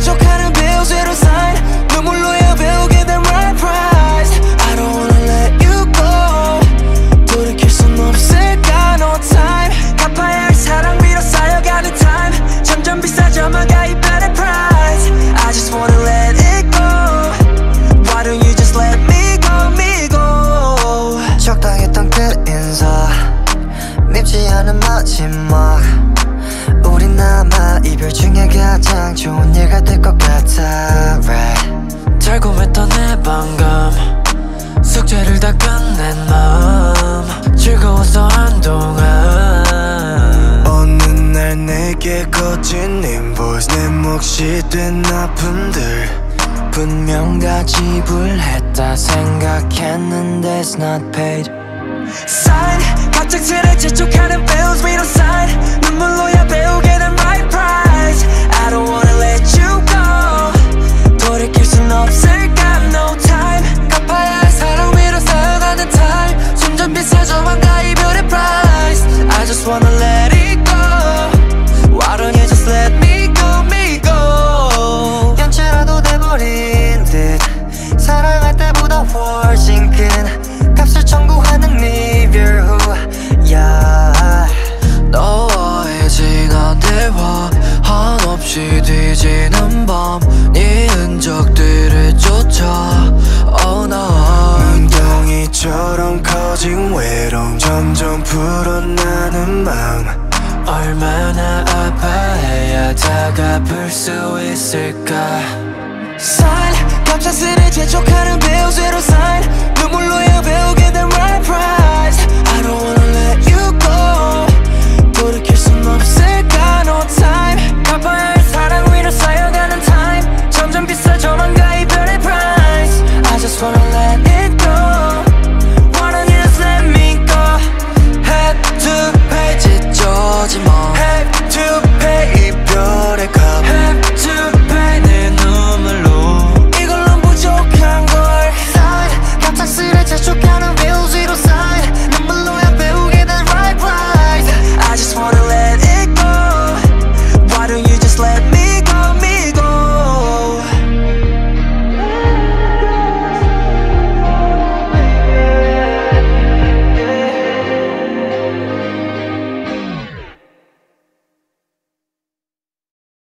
재촉하는 bills we don't sign 눈물로야 배우게 된 right price I don't wanna let you go 돌이킬 순 없을까 no time 갚아야 할 사랑비로 쌓여가는 time 점점 비싸져만가 이 better price I just wanna let it go Why don't you just let me go 적당했던 그 인사 밉지 않은 마지막 우린 아마 이별 중에 가장 좋은 예가 될 것 같아 right. 달콤했던 내 방금 숙제를 다 끝낸 마음 즐거웠어 한동안 어느 날 내게 거친 인보이스 내 몫이 된 아픔들 분명 다 지불했다 생각했는데 it's not paid Sign 갑작스레 재촉하는 bills we don't sign 눈물로야 배우게